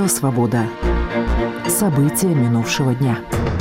Радио «Свобода». События минувшего дня.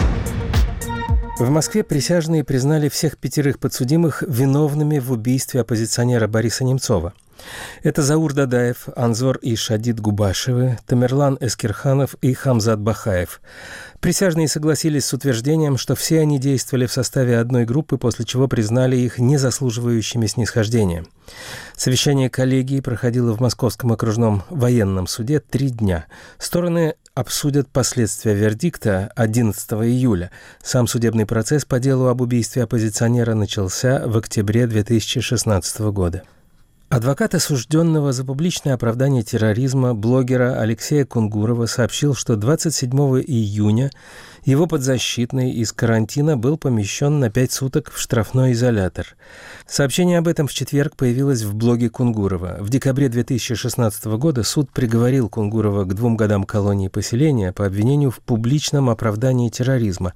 В Москве присяжные признали всех 5 подсудимых виновными в убийстве оппозиционера Бориса Немцова. Это Заур Дадаев, Анзор и Шадид Губашевы, Тамерлан Эскирханов и Хамзат Бахаев. Присяжные согласились с утверждением, что все они действовали в составе одной группы, после чего признали их незаслуживающими снисхождения. Совещание коллегии проходило в Московском окружном военном суде 3 дня. Стороны обсудят последствия вердикта 11 июля. Сам судебный процесс по делу об убийстве оппозиционера начался в октябре 2016 года. Адвокат осужденного за публичное оправдание терроризма блогера Алексея Кунгурова сообщил, что 27 июня его подзащитный из карантина был помещен на 5 суток в штрафной изолятор. Сообщение об этом в четверг появилось в блоге Кунгурова. В декабре 2016 года суд приговорил Кунгурова к 2 годам колонии поселения по обвинению в публичном оправдании терроризма.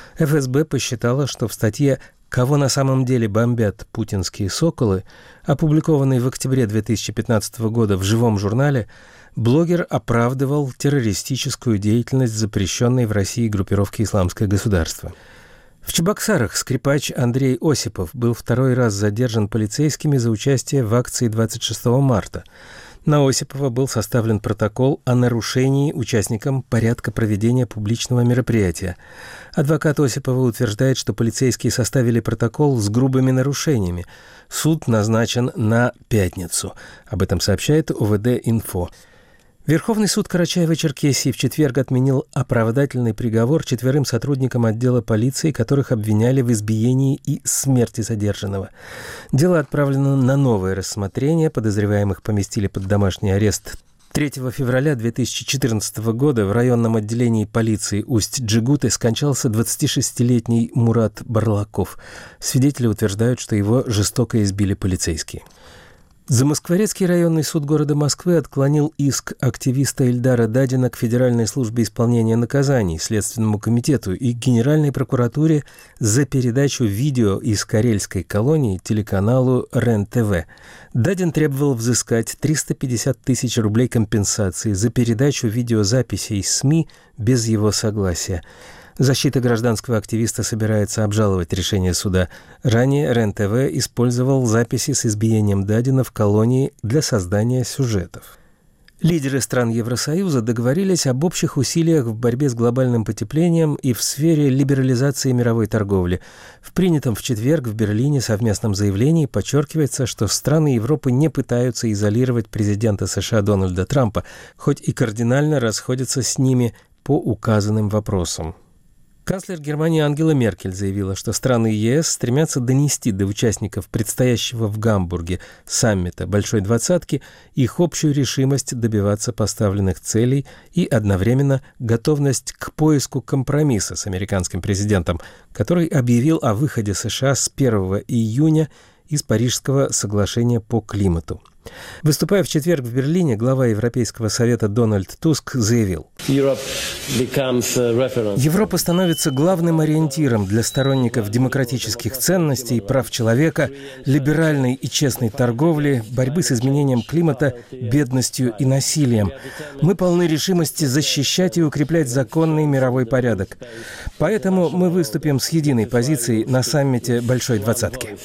ФСБ посчитала, что в статье «Кого на самом деле бомбят путинские соколы», опубликованной в октябре 2015 года в «Живом журнале», блогер оправдывал террористическую деятельность запрещенной в России группировки «Исламское государство». В Чебоксарах скрипач Андрей Осипов был 2-й раз задержан полицейскими за участие в акции 26 марта. На Осипова был составлен протокол о нарушении участникам порядка проведения публичного мероприятия. Адвокат Осипова утверждает, что полицейские составили протокол с грубыми нарушениями. Суд назначен на пятницу. Об этом сообщает ОВД-Инфо. Верховный суд Карачаево-Черкесии в четверг отменил оправдательный приговор 4 сотрудникам отдела полиции, которых обвиняли в избиении и смерти задержанного. Дело отправлено на новое рассмотрение. Подозреваемых поместили под домашний арест 3 февраля 2014 года в районном отделении полиции Усть-Джигуты скончался 26-летний Мурат Барлаков. Свидетели утверждают, что его жестоко избили полицейские. Замоскворецкий районный суд города Москвы отклонил иск активиста Ильдара Дадина к Федеральной службе исполнения наказаний, Следственному комитету и Генеральной прокуратуре за передачу видео из карельской колонии телеканалу РЕН-ТВ. Дадин требовал взыскать 350 тысяч рублей компенсации за передачу видеозаписей из СМИ без его согласия. Защита гражданского активиста собирается обжаловать решение суда. Ранее РЕН-ТВ использовал записи с избиением Дадина в колонии для создания сюжетов. Лидеры стран Евросоюза договорились об общих усилиях в борьбе с глобальным потеплением и в сфере либерализации мировой торговли. В принятом в четверг в Берлине совместном заявлении подчеркивается, что страны Европы не пытаются изолировать президента США Дональда Трампа, хоть и кардинально расходятся с ними по указанным вопросам. Канцлер Германии Ангела Меркель заявила, что страны ЕС стремятся донести до участников предстоящего в Гамбурге саммита Большой Двадцатки их общую решимость добиваться поставленных целей и одновременно готовность к поиску компромисса с американским президентом, который объявил о выходе США с 1 июня из Парижского соглашения по климату. Выступая в четверг в Берлине, глава Европейского совета Дональд Туск заявил: «Европа становится главным ориентиром для сторонников демократических ценностей, прав человека, либеральной и честной торговли, борьбы с изменением климата, бедностью и насилием. Мы полны решимости защищать и укреплять законный мировой порядок. Поэтому мы выступим с единой позицией на саммите Большой Двадцатки».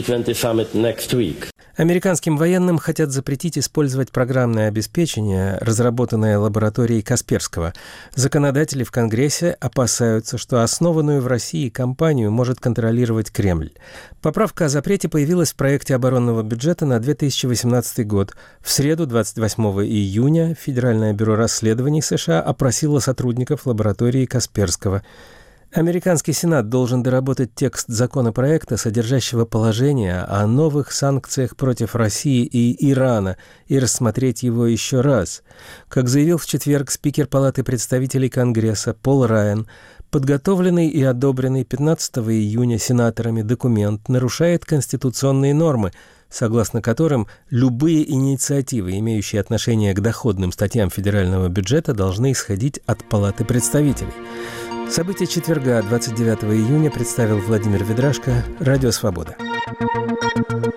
Американским военным хотят запретить использовать программное обеспечение, разработанное лабораторией Касперского. Законодатели в Конгрессе опасаются, что основанную в России компанию может контролировать Кремль. Поправка о запрете появилась в проекте оборонного бюджета на 2018 год. В среду, 28 июня, Федеральное бюро расследований США опросило сотрудников лаборатории Касперского. Американский Сенат должен доработать текст законопроекта, содержащего положение о новых санкциях против России и Ирана, и рассмотреть его еще раз. Как заявил в четверг спикер Палаты представителей Конгресса Пол Райан, подготовленный и одобренный 15 июня сенаторами документ нарушает конституционные нормы, согласно которым любые инициативы, имеющие отношение к доходным статьям федерального бюджета, должны исходить от Палаты представителей. События четверга, 29 июня, представил Владимир Ведрашко, Радио «Свобода».